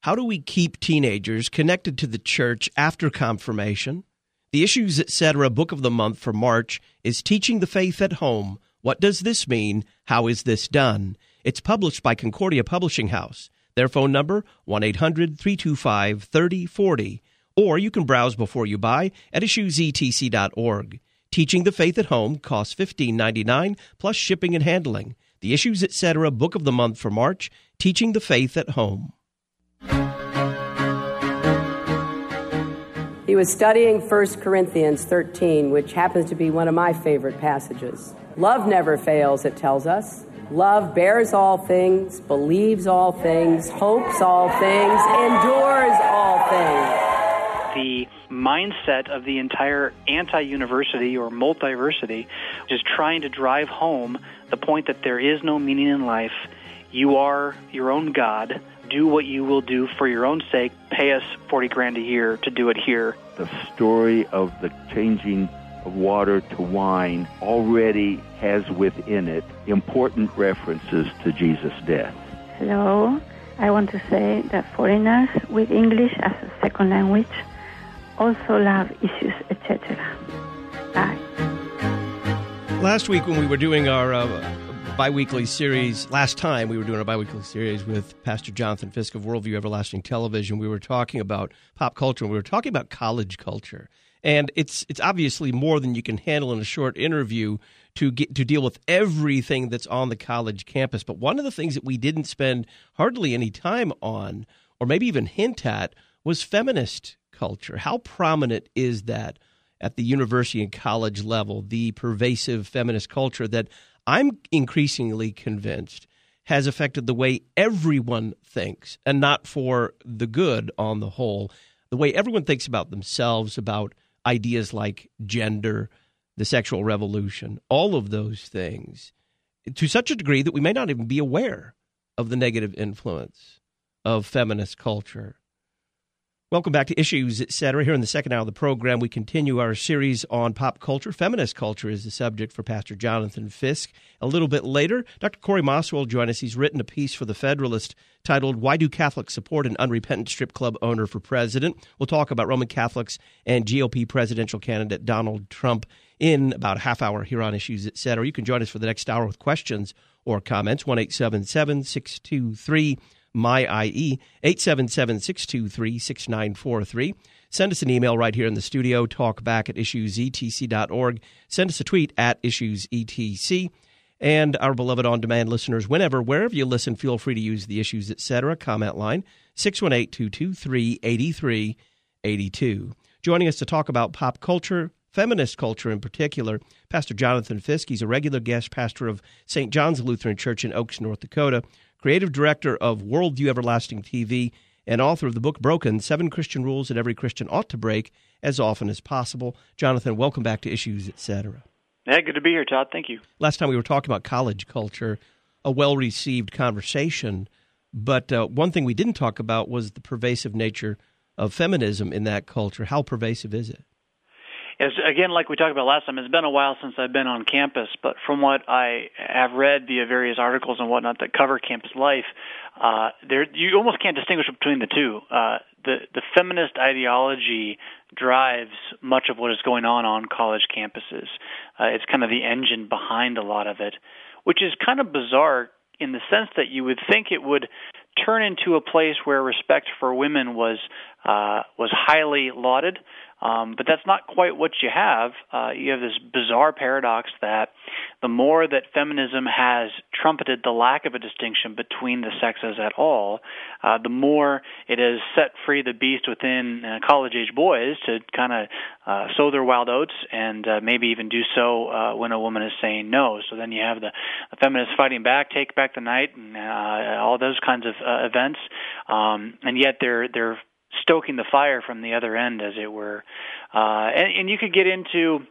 How do we keep teenagers connected to the church after confirmation? The Issues Etc. Book of the Month for March is Teaching the Faith at Home. What does this mean? How is this done? It's published by Concordia Publishing House. Their phone number, 1-800-325-3040. Or you can browse before you buy at issuesetc.org. Teaching the Faith at Home costs $15.99 plus shipping and handling. The Issues Etc. Book of the Month for March, Teaching the Faith at Home. He was studying 1 Corinthians 13, which happens to be one of my favorite passages. Love never fails, it tells us. Love bears all things, believes all things, hopes all things, endures all things. The mindset of the entire anti-university or multiversity is trying to drive home the point that there is no meaning in life. You are your own God. Do what you will do for your own sake. Pay us $40,000 a year to do it here. The story of the changing of water to wine already has within it important references to Jesus' death. Hello. I want to say that foreigners with English as a second language also love Issues Etc. Bye. Last week when we were doing our bi-weekly series, last time we were doing a bi-weekly series with Pastor Jonathan Fisk of Worldview Everlasting Television, we were talking about pop culture, and we were talking about college culture. And it's obviously more than you can handle in a short interview to deal with everything that's on the college campus. But one of the things that we didn't spend hardly any time on, or maybe even hint at, was feminist culture. How prominent is that at the university and college level, the pervasive feminist culture that I'm increasingly convinced has affected the way everyone thinks, and not for the good on the whole, the way everyone thinks about themselves, about ideas like gender, the sexual revolution, all of those things, to such a degree that we may not even be aware of the negative influence of feminist culture. Welcome back to Issues Etc. Here in the second hour of the program, we continue our series on pop culture. Feminist culture is the subject for Pastor Jonathan Fisk. A little bit later, Dr. Corey Moss will join us. He's written a piece for The Federalist titled, Why Do Catholics Support an Unrepentant Strip Club Owner for President? We'll talk about Roman Catholics and GOP presidential candidate Donald Trump in about a half hour here on Issues Etc. You can join us for the next hour with questions or comments, 1-877-623 MyIE, 877-623-6943. Send us an email right here in the studio, talkback at issuesetc.org. Send us a tweet at issuesetc. And our beloved on-demand listeners, wherever you listen, feel free to use the Issues Etc. comment line, 618-223-8382. Joining us to talk about pop culture, feminist culture in particular, Pastor Jonathan Fisk. He's a regular guest pastor of St. John's Lutheran Church in Oaks, North Dakota, creative director of Worldview Everlasting TV, and author of the book Broken, 7 Christian Rules that Every Christian Ought to Break as Often as Possible. Jonathan, welcome back to Issues Etc. Yeah, good to be here, Todd. Thank you. Last time we were talking about college culture, a well-received conversation, but one thing we didn't talk about was the pervasive nature of feminism in that culture. How pervasive is it? Yes, again, like we talked about last time, it's been a while since I've been on campus, but from what I have read via various articles and whatnot that cover campus life, you almost can't distinguish between the two. The feminist ideology drives much of what is going on college campuses. It's kind of the engine behind a lot of it, which is kind of bizarre in the sense that you would think it would turn into a place where respect for women was highly lauded. But that's not quite what you have. You have this bizarre paradox that the more that feminism has trumpeted the lack of a distinction between the sexes at all, the more it has set free the beast within college-age boys to kind of sow their wild oats and maybe even do so when a woman is saying no. So then you have the feminists fighting back, take back the night, and all those kinds of events. And yet they're stoking the fire from the other end, as it were. And you could get into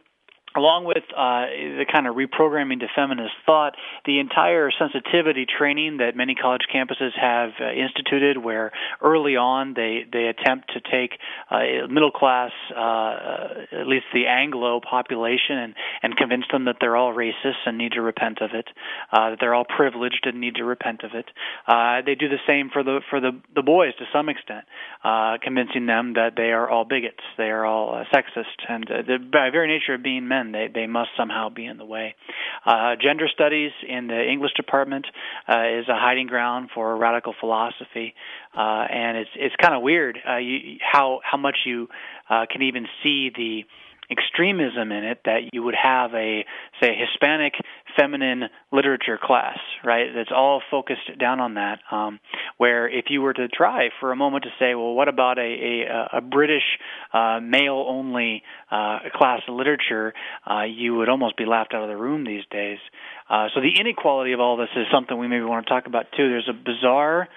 along with the kind of reprogramming to feminist thought, the entire sensitivity training that many college campuses have instituted, where early on they attempt to take middle class, at least the Anglo population, and convince them that they're all racist and need to repent of it, that they're all privileged and need to repent of it. They do the same for the boys to some extent, convincing them that they are all bigots, they are all sexist, and by very nature of being men, they must somehow be in the way. Gender studies in the English department is a hiding ground for radical philosophy, and it's kind of weird how much you can even see the extremism in it, that you would have a Hispanic feminine literature class, right? That's all focused down on that, where if you were to try for a moment to say, well, what about a British male-only class of literature, you would almost be laughed out of the room these days. So the inequality of all this is something we maybe want to talk about, too. There's a bizarre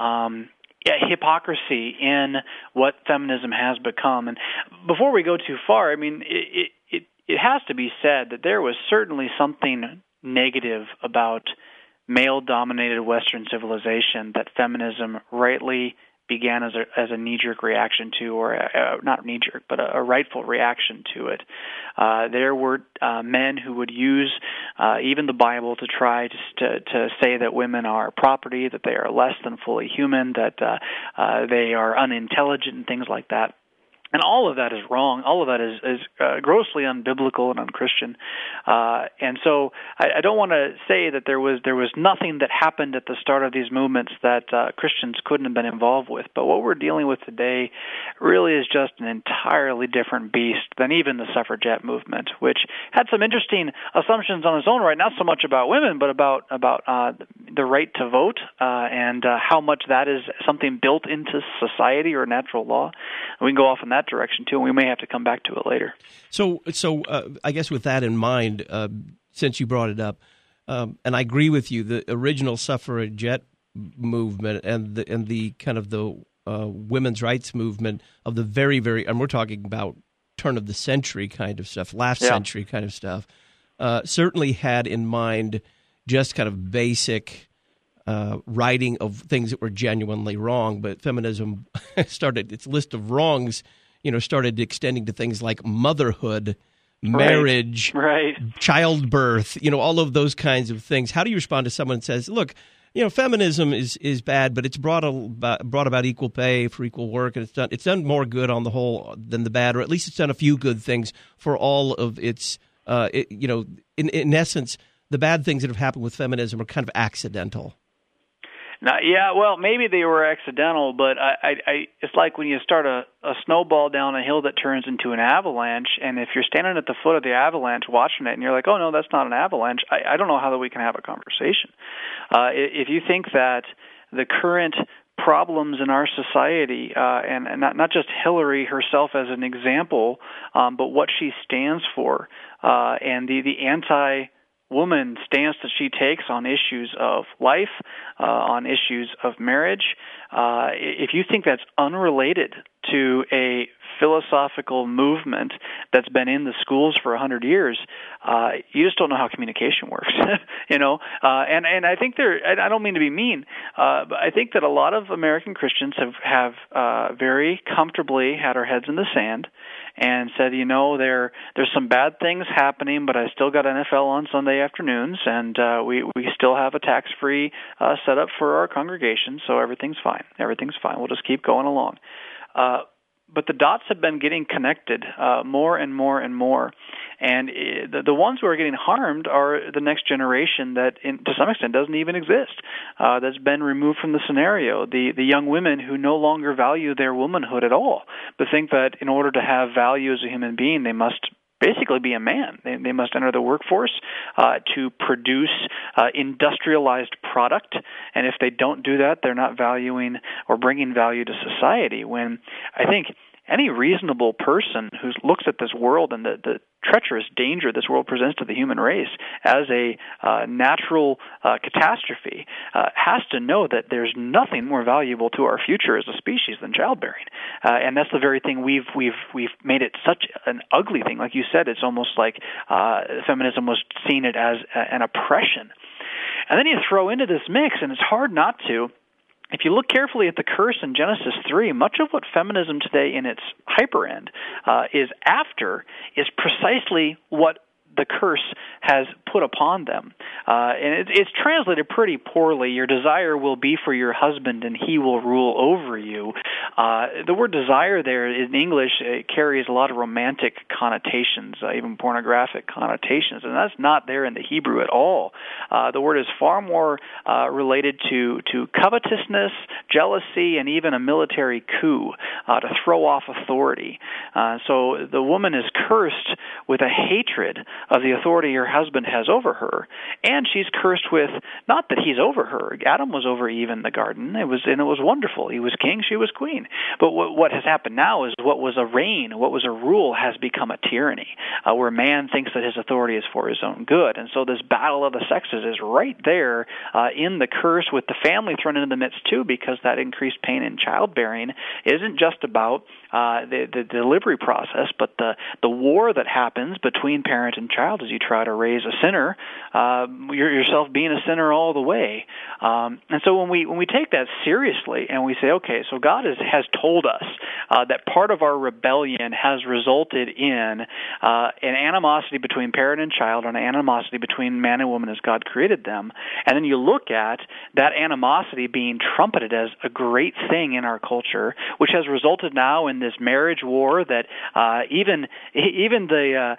hypocrisy in what feminism has become. And before we go too far, I mean, it has to be said that there was certainly something negative about male-dominated Western civilization that feminism rightly began as a knee-jerk reaction to, or not knee-jerk, but a rightful reaction to it. There were men who would use even the Bible to try to say that women are property, that they are less than fully human, that they are unintelligent, and things like that. And all of that is wrong. All of that is grossly unbiblical and unchristian. And so I don't want to say that there was nothing that happened at the start of these movements that Christians couldn't have been involved with. But what we're dealing with today really is just an entirely different beast than even the suffragette movement, which had some interesting assumptions on its own right, not so much about women, but about the right to vote and how much that is something built into society or natural law. And we can go off in that direction too, and we may have to come back to it later. So I guess with that in mind, since you brought it up, and I agree with you, the original suffragette movement and the kind of the women's rights movement of the very, very, and we're talking about turn of the century kind of stuff, last century kind of stuff, certainly had in mind just kind of basic writing of things that were genuinely wrong. But feminism started its list of wrongs, started extending to things like motherhood, marriage, right. Childbirth, all of those kinds of things. How do you respond to someone that says, look, feminism is bad, but it's brought about equal pay for equal work, and it's done more good on the whole than the bad, or at least it's done a few good things for all of its, in essence, the bad things that have happened with feminism are kind of accidental. Now, well, maybe they were accidental, but it's like when you start a snowball down a hill that turns into an avalanche, and if you're standing at the foot of the avalanche watching it, and you're like, oh, no, that's not an avalanche, I don't know how that we can have a conversation. If you think that the current problems in our society, and not just Hillary herself as an example, but what she stands for, and the anti-woman stance that she takes on issues of life, on issues of marriage, if you think that's unrelated to a philosophical movement that's been in the schools for 100 years, you just don't know how communication works, And I think I don't mean to be mean, but I think that a lot of American Christians have very comfortably had our heads in the sand and said, there's some bad things happening, but I still got NFL on Sunday afternoons, and we still have a tax-free setup for our congregation, so everything's fine. Everything's fine. We'll just keep going along. But the dots have been getting connected more and more and more. And the ones who are getting harmed are the next generation that, to some extent, doesn't even exist, that's been removed from the scenario. The young women who no longer value their womanhood at all, but think that in order to have value as a human being, they must basically be a man. They must enter the workforce to produce industrialized product, and if they don't do that, they're not valuing or bringing value to society. When I think any reasonable person who looks at this world and the treacherous danger this world presents to the human race as a natural catastrophe has to know that there's nothing more valuable to our future as a species than childbearing, and that's the very thing we've made it such an ugly thing. Like you said, it's almost like feminism was seen it as an oppression, and then you throw into this mix, and it's hard not to. If you look carefully at the curse in Genesis 3, much of what feminism today in its hyper end is after is precisely what the curse has put upon them. And it's translated pretty poorly. Your desire will be for your husband and he will rule over you. The word desire there in English carries a lot of romantic connotations, even pornographic connotations, and that's not there in the Hebrew at all. The word is far more related to covetousness, jealousy, and even a military coup to throw off authority. So the woman is cursed with a hatred of the authority her husband has over her, and she's cursed with not that he's over her. Adam was over Eve in the garden. It was wonderful. He was king, she was queen. But what has happened now is what was a reign, what was a rule, has become a tyranny, where man thinks that his authority is for his own good. And so this battle of the sexes is right there in the curse, with the family thrown into the midst too, because that increased pain in childbearing isn't just about the delivery process, but the war that happens between parent and child as you try to raise a sinner, yourself being a sinner all the way. And so when we take that seriously and we say, okay, so God has told us that part of our rebellion has resulted in an animosity between parent and child, and an animosity between man and woman as God created them, and then you look at that animosity being trumpeted as a great thing in our culture, which has resulted now in this marriage war that even the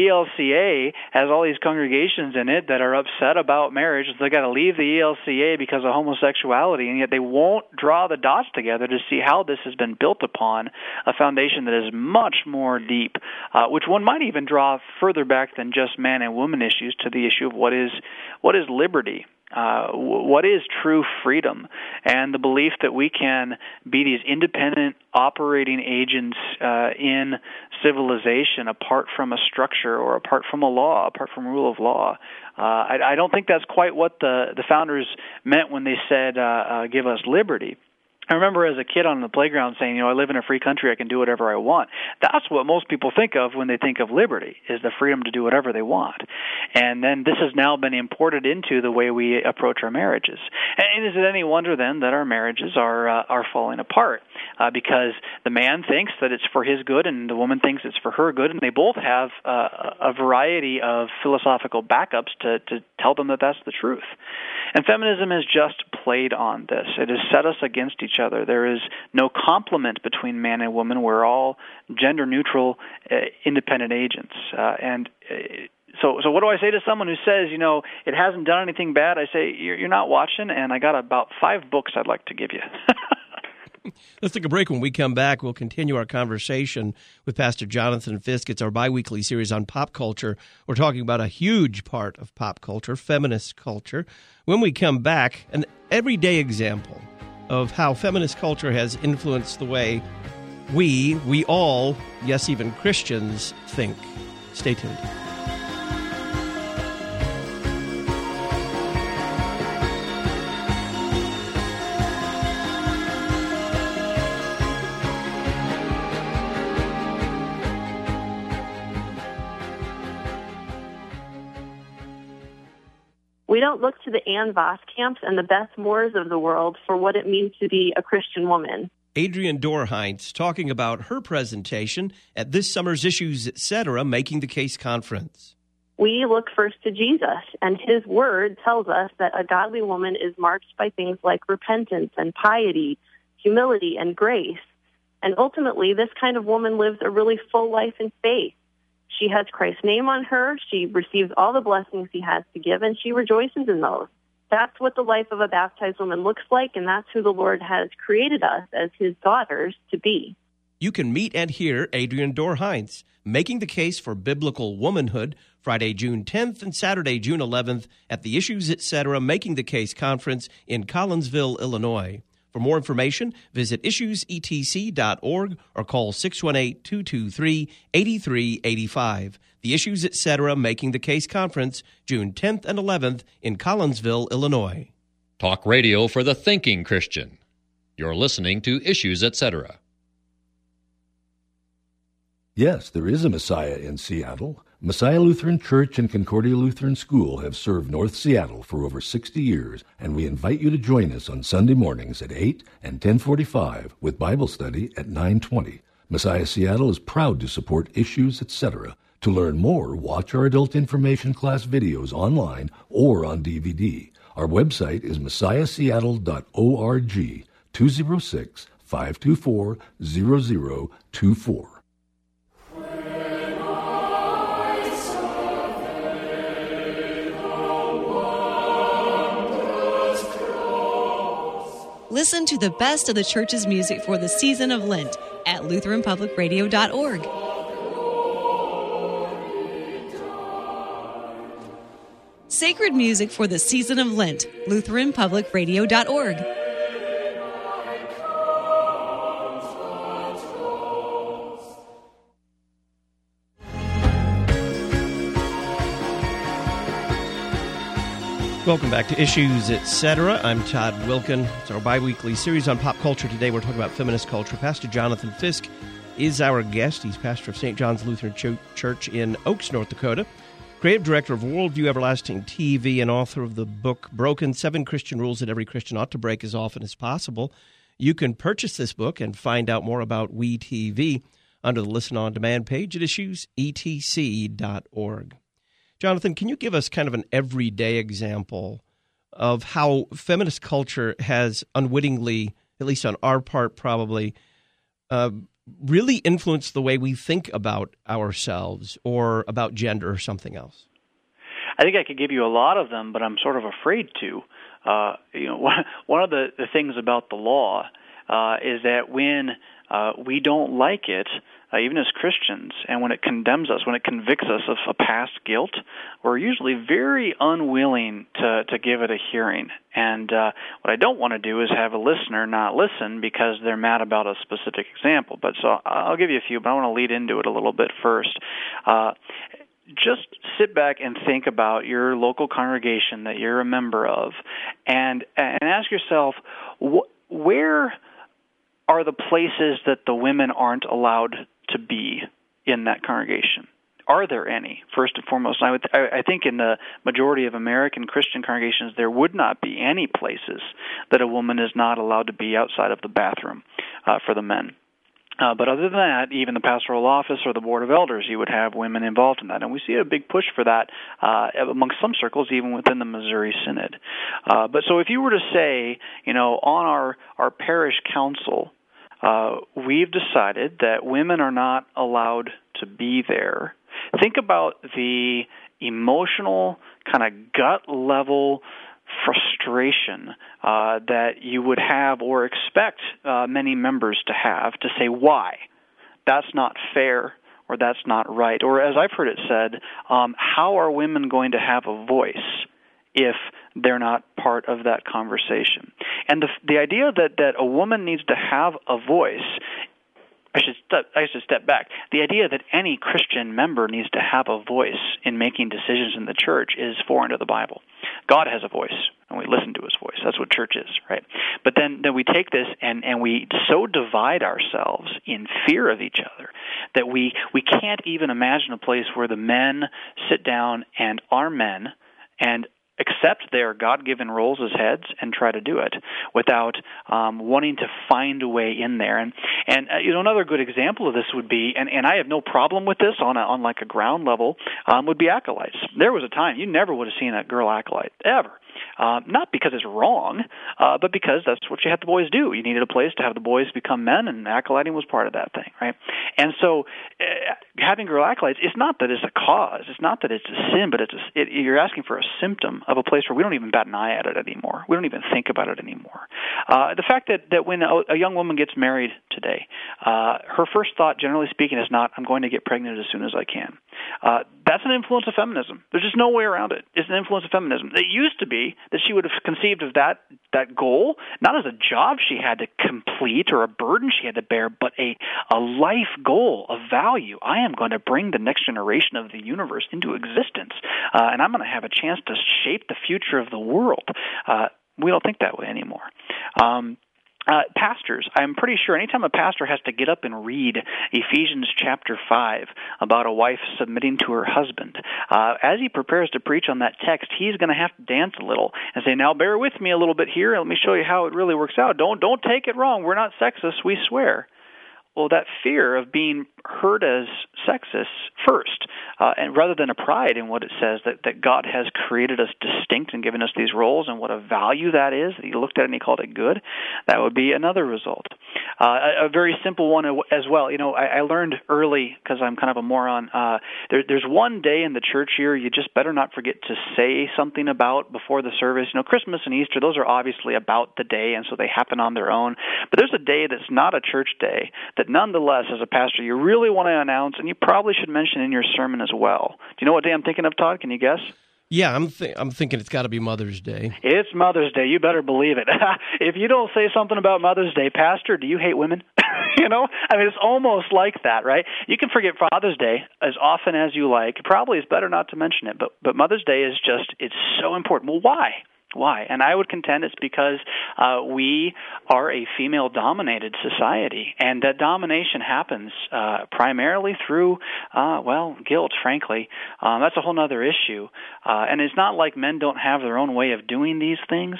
ELCA has all these congregations in it that are upset about marriage. They got to leave the ELCA because of homosexuality, and yet they won't draw the dots together to see how this has been built upon a foundation that is much more deep, which one might even draw further back than just man and woman issues to the issue of what is liberty. What is true freedom, and the belief that we can be these independent operating agents in civilization apart from a structure or apart from a law, apart from rule of law. I don't think that's quite what the founders meant when they said give us liberty. I remember as a kid on the playground saying, I live in a free country, I can do whatever I want. That's what most people think of when they think of liberty, is the freedom to do whatever they want. And then this has now been imported into the way we approach our marriages. And is it any wonder then that our marriages are falling apart? Because the man thinks that it's for his good and the woman thinks it's for her good, and they both have a variety of philosophical backups to tell them that that's the truth. And feminism has just played on this. It has set us against each other. There is no complement between man and woman. We're all gender-neutral, independent agents. So what do I say to someone who says, it hasn't done anything bad? I say, you're not watching, and I got about 5 books I'd like to give you. Let's take a break. When we come back, we'll continue our conversation with Pastor Jonathan Fisk. It's our biweekly series on pop culture. We're talking about a huge part of pop culture, feminist culture. When we come back, an everyday example of how feminist culture has influenced the way we all, yes, even Christians, think. Stay tuned. We don't look to the Ann Voskamps and the Beth Moores of the world for what it means to be a Christian woman. Adrienne Dorrheinz talking about her presentation at this summer's Issues Etc. Making the Case Conference. We look first to Jesus, and his word tells us that a godly woman is marked by things like repentance and piety, humility and grace. And ultimately, this kind of woman lives a really full life in faith. She has Christ's name on her, she receives all the blessings he has to give, and she rejoices in those. That's what the life of a baptized woman looks like, and that's who the Lord has created us as his daughters to be. You can meet and hear Adrienne Dorrheinz making the case for biblical womanhood Friday, June 10th and Saturday, June 11th at the Issues Etc. Making the Case Conference in Collinsville, Illinois. For more information, visit issuesetc.org or call 618-223-8385. The Issues Etc. Making the Case Conference, June 10th and 11th in Collinsville, Illinois. Talk radio for the thinking Christian. You're listening to Issues Etc. Yes, there is a Messiah in Seattle. Messiah Lutheran Church and Concordia Lutheran School have served North Seattle for over 60 years, and we invite you to join us on Sunday mornings at 8 and 10:45 with Bible study at 9:20. Messiah Seattle is proud to support Issues Etc. To learn more, watch our adult information class videos online or on DVD. Our website is messiahseattle.org, 206-524-0024. Listen to the best of the church's music for the season of Lent at LutheranPublicRadio.org. Sacred music for the season of Lent, LutheranPublicRadio.org. Welcome back to Issues Etc. I'm Todd Wilken. It's our bi-weekly series on pop culture. Today we're talking about feminist culture. Pastor Jonathan Fisk is our guest. He's pastor of St. John's Lutheran Church in Oaks, North Dakota, creative director of Worldview Everlasting TV, and author of the book Broken, 7 Christian Rules That Every Christian Ought to Break as Often as Possible. You can purchase this book and find out more about WeTV under the Listen On Demand page at issuesetc.org. Jonathan, can you give us kind of an everyday example of how feminist culture has unwittingly, at least on our part probably, really influenced the way we think about ourselves or about gender or something else? I think I could give you a lot of them, but I'm sort of afraid to. One of the things about the law is that when we don't like it, even as Christians, and when it condemns us, when it convicts us of a past guilt, we're usually very unwilling to give it a hearing. And what I don't want to do is have a listener not listen because they're mad about a specific example. But so I'll give you a few, but I want to lead into it a little bit first. Just sit back and think about your local congregation that you're a member of, and ask yourself, where are the places that the women aren't allowed to be in that congregation? Are there any, first and foremost? I think in the majority of American Christian congregations, there would not be any places that a woman is not allowed to be outside of the bathroom for the men. But other than that, even the pastoral office or the board of elders, you would have women involved in that. And we see a big push for that amongst some circles, even within the Missouri Synod. But so if you were to say, on our parish council, we've decided that women are not allowed to be there, think about the emotional, kind of gut-level frustration that you would have or expect many members to have to say, why? That's not fair, or that's not right. Or as I've heard it said, how are women going to have a voice if they're not part of that conversation? And the idea that a woman needs to have a voice, I should step back. The idea that any Christian member needs to have a voice in making decisions in the church is foreign to the Bible. God has a voice, and we listen to his voice. That's what church is, right? But then we take this and we so divide ourselves in fear of each other that we can't even imagine a place where the men sit down and are men and accept their God-given roles as heads and try to do it without wanting to find a way in there. And another good example of this would be, and I have no problem with this on like a ground level, would be acolytes. There was a time you never would have seen a girl acolyte, ever. Not because it's wrong, but because that's what you had the boys do. You needed a place to have the boys become men, and acolyting was part of that thing, right? And so having girl acolytes, it's not that it's a cause. It's not that it's a sin, but you're asking for a symptom of a place where we don't even bat an eye at it anymore. We don't even think about it anymore. The fact that when a young woman gets married today, her first thought, generally speaking, is not, I'm going to get pregnant as soon as I can. that's an influence of feminism. There's just no way around it. It's an influence of feminism. It used to be that she would have conceived of that goal not as a job she had to complete or a burden she had to bear, but a life goal, a value. I am going to bring the next generation of the universe into existence, and I'm going to have a chance to shape the future of the world. We don't think that way anymore. Pastors, I'm pretty sure anytime a pastor has to get up and read Ephesians chapter 5 about a wife submitting to her husband, as he prepares to preach on that text, he's going to have to dance a little and say, now bear with me a little bit here. Let me show you how it really works out. Don't take it wrong. We're not sexist. We swear. Well, that fear of being heard as sexist first, and rather than a pride in what it says, that God has created us distinct and given us these roles and what a value that is, that he looked at it and he called it good, that would be another result. A very simple one as well. I learned early, because I'm kind of a moron, there's one day in the church year you just better not forget to say something about before the service. Christmas and Easter, those are obviously about the day, and so they happen on their own. But there's a day that's not a church day that nonetheless, as a pastor, you really want to announce, and you probably should mention in your sermon as well. Do you know what day I'm thinking of, Todd? Can you guess? Yeah, I'm thinking it's got to be Mother's Day. It's Mother's Day. You better believe it. If you don't say something about Mother's Day, Pastor, do you hate women? It's almost like that, right? You can forget Father's Day as often as you like. Probably it's better not to mention it, but Mother's Day is it's so important. Well, why? Why? And I would contend it's because we are a female-dominated society, and that domination happens primarily through, guilt, frankly. That's a whole other issue. And it's not like men don't have their own way of doing these things,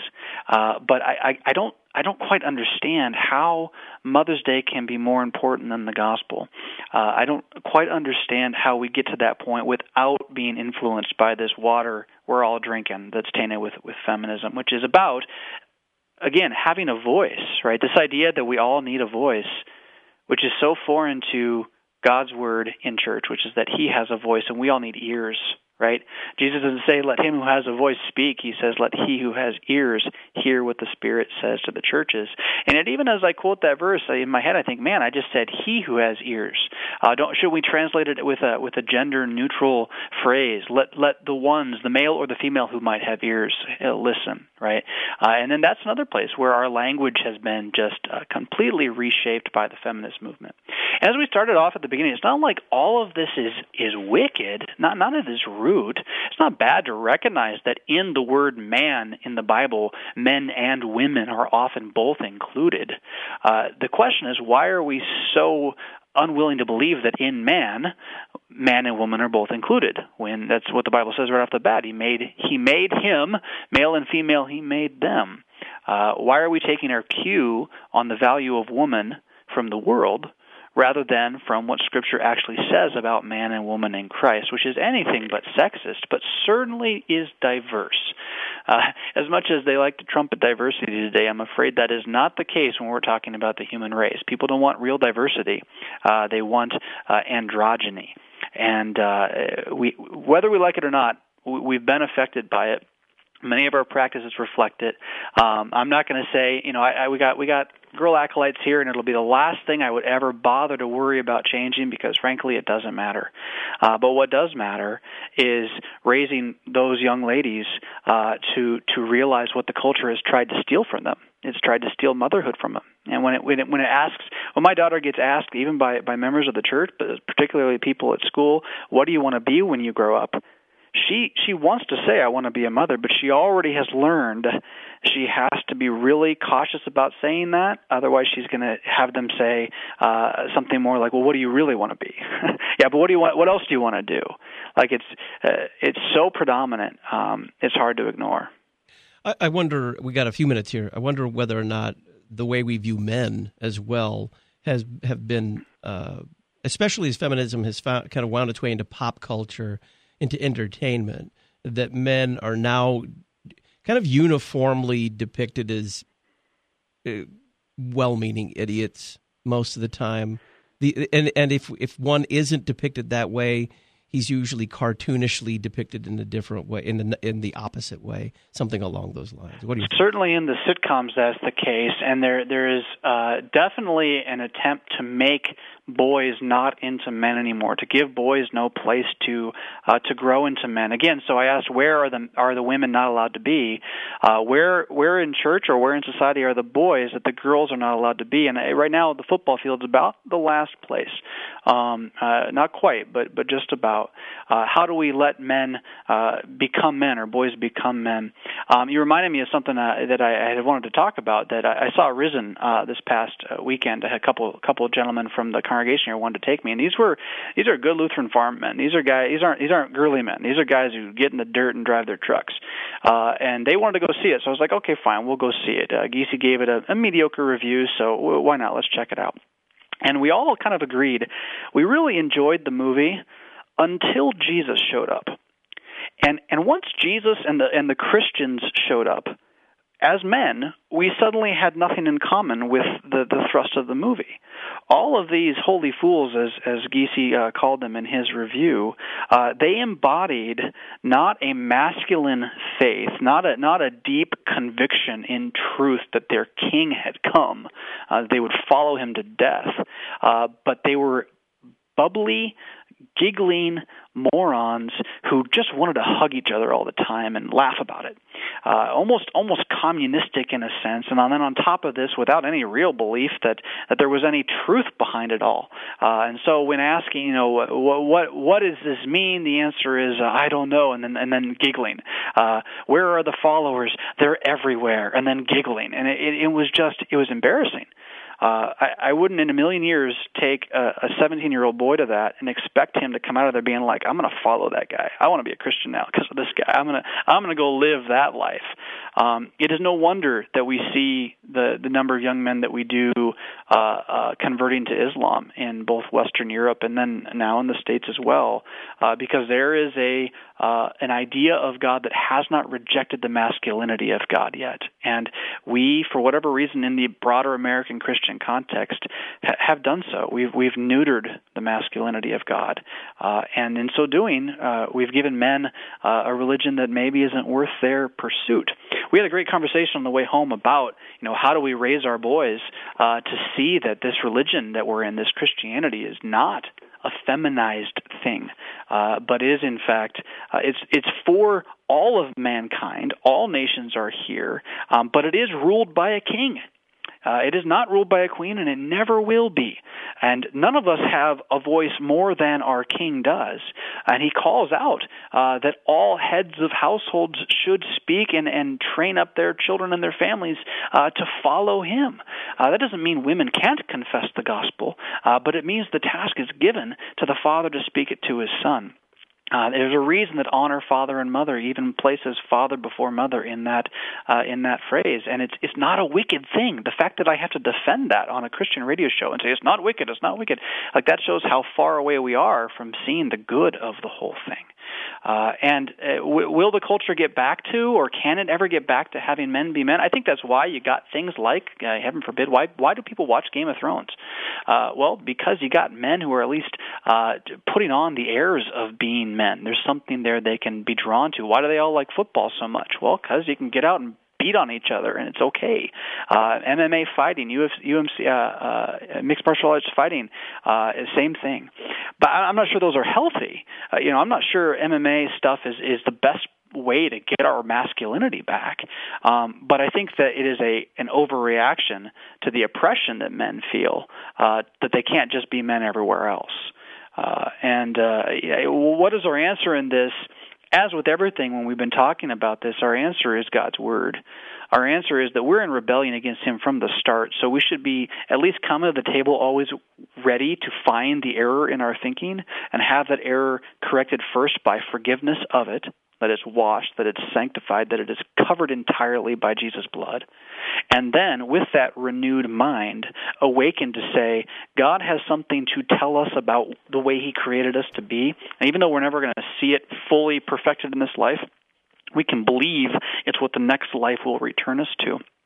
but I don't quite understand how Mother's Day can be more important than the gospel. I don't quite understand how we get to that point without being influenced by this water we're all drinking that's tainted with feminism, which is about, again, having a voice, right? This idea that we all need a voice, which is so foreign to God's word in church, which is that he has a voice and we all need ears, right? Jesus doesn't say, let him who has a voice speak. He says, let he who has ears hear what the Spirit says to the churches. And even as I quote that verse, in my head I think, man, I just said he who has ears. Should we translate it with a gender-neutral phrase? Let the ones, the male or the female who might have ears, listen, right? And then that's another place where our language has been just completely reshaped by the feminist movement. As we started off at the beginning, it's not like all of this is wicked, not none of this root. It's not bad to recognize that in the word man in the Bible, men and women are often both included. The question is, why are we so unwilling to believe that in man and woman are both included, when that's what the Bible says right off the bat? He made him, male and female, he made them. Why are we taking our cue on the value of woman from the world rather than from what Scripture actually says about man and woman in Christ, which is anything but sexist, but certainly is diverse. As much as they like to trumpet diversity today, I'm afraid that is not the case when we're talking about the human race. People don't want real diversity. They want androgyny. And whether we like it or not, we've been affected by it. Many of our practices reflect it. I'm not going to say, we got girl acolytes here, and it'll be the last thing I would ever bother to worry about changing, because frankly, it doesn't matter. But what does matter is raising those young ladies to realize what the culture has tried to steal from them. It's tried to steal motherhood from them. And when my daughter gets asked, even by members of the church, but particularly people at school, what do you want to be when you grow up? She wants to say, I want to be a mother, but she already has learned she has to be really cautious about saying that. Otherwise, she's going to have them say something more like, well, what do you really want to be? Yeah, but what else do you want to do? Like, it's so predominant, it's hard to ignore. I wonder, we got a few minutes here, I wonder whether or not the way we view men as well have been, especially as feminism has kind of wound its way into pop culture, into entertainment, that men are now kind of uniformly depicted as well-meaning idiots most of the time. And if one isn't depicted that way, he's usually cartoonishly depicted in a different way, in the opposite way, something along those lines. What do you think? Certainly in the sitcoms that's the case, and there is definitely an attempt to make boys not into men anymore, to give boys no place to grow into men. Again, so I asked, where are the women not allowed to be? Where in church or where in society are the boys that the girls are not allowed to be? And right now, the football field is about the last place. Not quite, but just about. How do we let men become men, or boys become men? You reminded me of something that I had wanted to talk about, that I saw Risen this past weekend. I had a couple of gentlemen from the congregation here wanted to take me, and these are good Lutheran farm men. These aren't girly men. These are guys who get in the dirt and drive their trucks. And they wanted to go see it, so I was like, okay, fine, we'll go see it. Giese gave it a mediocre review, so why not? Let's check it out. And we all kind of agreed we really enjoyed the movie until Jesus showed up. And once Jesus and the Christians showed up, as men, we suddenly had nothing in common with the thrust of the movie. All of these holy fools, as Giese called them in his review, they embodied not a masculine faith, not a deep conviction in truth that their king had come, they would follow him to death, but they were bubbly, giggling morons who just wanted to hug each other all the time and laugh about it. Almost communistic in a sense, and then on top of this, without any real belief that there was any truth behind it all. And so when asking, what does this mean? The answer is, I don't know, and then giggling. Where are the followers? They're everywhere, and then giggling. And it was embarrassing. I wouldn't in a million years take a 17-year-old boy to that and expect him to come out of there being like, I'm going to follow that guy. I want to be a Christian now because of this guy. I'm going to go live that life. It is no wonder that we see the number of young men that we do converting to Islam in both Western Europe and then now in the States as well, because there is an idea of God that has not rejected the masculinity of God yet. And we, for whatever reason, in the broader American Christian context, have done so. We've neutered the masculinity of God. And in so doing, we've given men a religion that maybe isn't worth their pursuit. We had a great conversation on the way home about, how do we raise our boys to see that this religion that we're in, this Christianity, is not a feminized thing, but is in fact it's for all of mankind. All nations are here, but it is ruled by a king. It is not ruled by a queen, and it never will be. And none of us have a voice more than our king does. And he calls out that all heads of households should speak and train up their children and their families to follow him. That doesn't mean women can't confess the gospel, but it means the task is given to the father to speak it to his son. There's a reason that honor father and mother even places father before mother in that phrase, and it's not a wicked thing. The fact that I have to defend that on a Christian radio show and say it's not wicked, like that shows how far away we are from seeing the good of the whole thing. And will the culture get back to, or can it ever get back to having men be men? I think that's why you got things like, heaven forbid, why do people watch Game of Thrones? Well, because you got men who are at least putting on the airs of being men. There's something there they can be drawn to. Why do they all like football so much? Well, because you can get out and beat on each other, and it's okay. MMA fighting, UMC, mixed martial arts fighting, same thing. But I'm not sure those are healthy. I'm not sure MMA stuff is the best way to get our masculinity back. But I think that it is an overreaction to the oppression that men feel, that they can't just be men everywhere else. What is our answer in this? As with everything when we've been talking about this, our answer is God's Word. Our answer is that we're in rebellion against Him from the start, so we should be at least come to the table always ready to find the error in our thinking and have that error corrected first by forgiveness of it, that it's washed, that it's sanctified, that it is covered entirely by Jesus' blood. And then, with that renewed mind, awaken to say, God has something to tell us about the way He created us to be. And even though we're never going to see it fully perfected in this life, we can believe it's what the next life will return us to.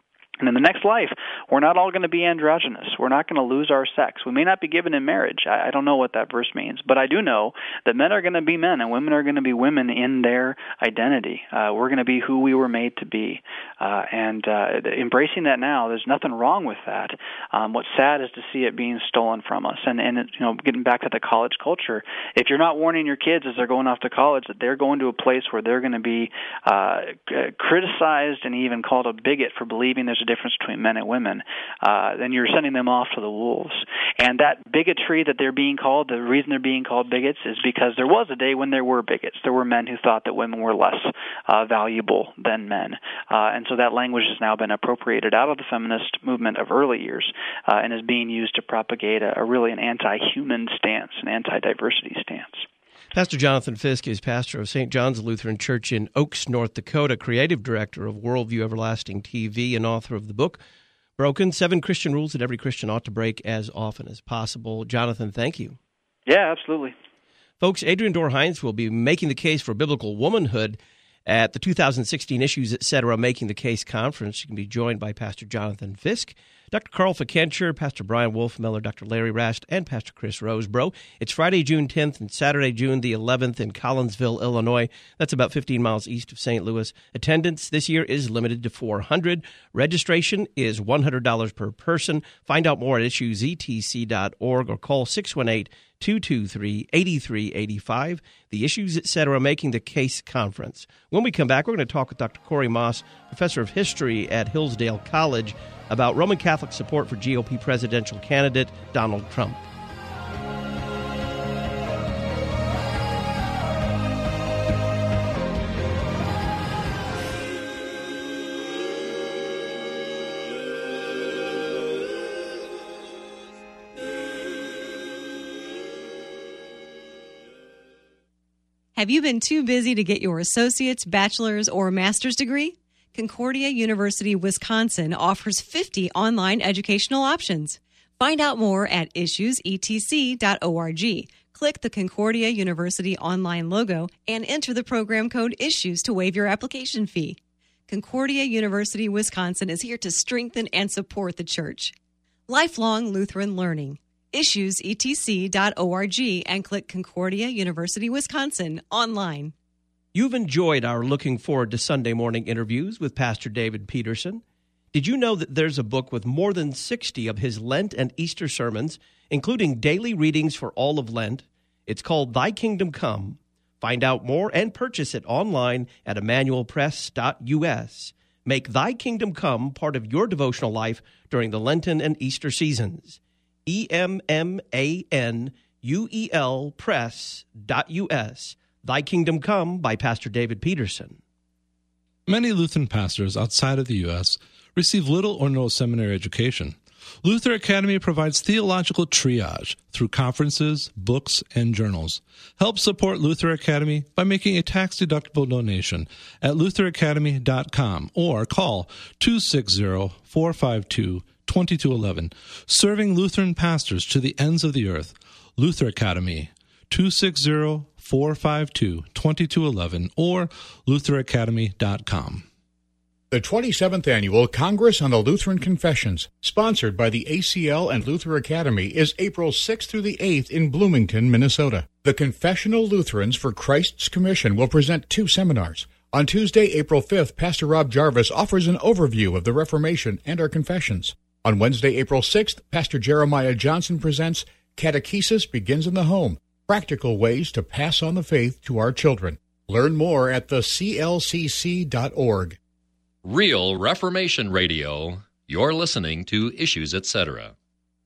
And in the next life, we're not all going to be androgynous. We're not going to lose our sex. We may not be given in marriage. I don't know what that verse means, but I do know that men are going to be men and women are going to be women in their identity. We're going to be who we were made to be. And embracing that now, there's nothing wrong with that. What's sad is to see it being stolen from us. And getting back to the college culture, if you're not warning your kids as they're going off to college that they're going to a place where they're going to be criticized and even called a bigot for believing there's a difference between men and women, then you're sending them off to the wolves. And that bigotry that they're being called, the reason they're being called bigots is because there was a day when there were bigots. There were men who thought that women were less valuable than men. And so that language has now been appropriated out of the feminist movement of early years and is being used to propagate an anti-human stance, an anti-diversity stance. Pastor Jonathan Fisk is pastor of St. John's Lutheran Church in Oaks, North Dakota, creative director of Worldview Everlasting TV, and author of the book, Broken, 7 Christian Rules That Every Christian Ought to Break as Often as Possible. Jonathan, thank you. Yeah, absolutely. Folks, Adrian Dorr-Heinz will be making the case for biblical womanhood at the 2016 Issues Etc. Making the Case Conference. You can be joined by Pastor Jonathan Fisk, Dr. Carl Fikencher, Pastor Brian Wolfmiller, Dr. Larry Rast, and Pastor Chris Rosebrough. It's Friday, June 10th and Saturday, June the 11th in Collinsville, Illinois. That's about 15 miles east of St. Louis. Attendance this year is limited to 400. Registration is $100 per person. Find out more at issuesetc.org or call 618-223-8385. The Issues Etc. Making the Case Conference. When we come back, we're going to talk with Dr. Corey Moss, professor of history at Hillsdale College, about Roman Catholic support for GOP presidential candidate Donald Trump. Have you been too busy to get your associate's, bachelor's, or master's degree? Concordia University, Wisconsin offers 50 online educational options. Find out more at issuesetc.org. Click the Concordia University online logo and enter the program code ISSUES to waive your application fee. Concordia University, Wisconsin is here to strengthen and support the church. Lifelong Lutheran learning. issuesetc.org and click Concordia University, Wisconsin online. You've enjoyed our Looking Forward to Sunday Morning interviews with Pastor David Peterson. Did you know that there's a book with more than 60 of his Lent and Easter sermons, including daily readings for all of Lent? It's called Thy Kingdom Come. Find out more and purchase it online at emmanuelpress.us. Make Thy Kingdom Come part of your devotional life during the Lenten and Easter seasons. EMMANUEL press.us. Thy Kingdom Come by Pastor David Peterson. Many Lutheran pastors outside of the U.S. receive little or no seminary education. Luther Academy provides theological triage through conferences, books, and journals. Help support Luther Academy by making a tax-deductible donation at lutheracademy.com or call 260-452-2211. Serving Lutheran pastors to the ends of the earth. Luther Academy, 260-452-2211 or lutheracademy.com. The 27th Annual Congress on the Lutheran Confessions, sponsored by the ACL and Luther Academy, is April 6th through the 8th in Bloomington, Minnesota. The Confessional Lutherans for Christ's Commission will present 2 seminars. On Tuesday, April 5th, Pastor Rob Jarvis offers an overview of the Reformation and our confessions. On Wednesday, April 6th, Pastor Jeremiah Johnson presents Catechesis Begins in the Home, Practical Ways to Pass on the Faith to Our Children. Learn more at theclcc.org. Real Reformation Radio. You're listening to Issues Etc.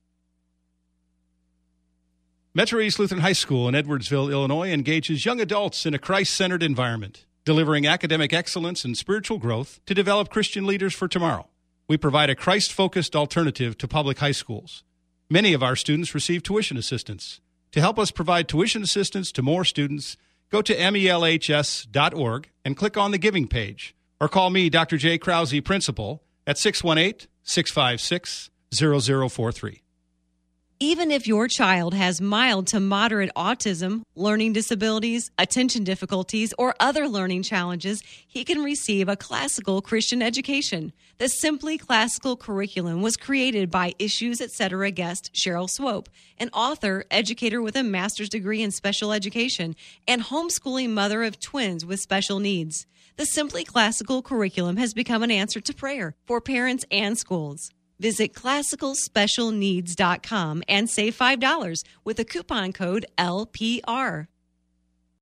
Metro East Lutheran High School in Edwardsville, Illinois, engages young adults in a Christ-centered environment, delivering academic excellence and spiritual growth to develop Christian leaders for tomorrow. We provide a Christ-focused alternative to public high schools. Many of our students receive tuition assistance. To help us provide tuition assistance to more students, go to melhs.org and click on the Giving page. Or call me, Dr. J. Krause, Principal, at 618-656-0043. Even Even if your child has mild to moderate autism, learning disabilities, attention difficulties, or other learning challenges, he can receive a classical Christian education. The Simply Classical curriculum was created by Issues Etc. guest Cheryl Swope, an author, educator with a master's degree in special education, and homeschooling mother of twins with special needs. The Simply Classical curriculum has become an answer to prayer for parents and schools. Visit classicalspecialneeds.com and save $5 with the coupon code LPR.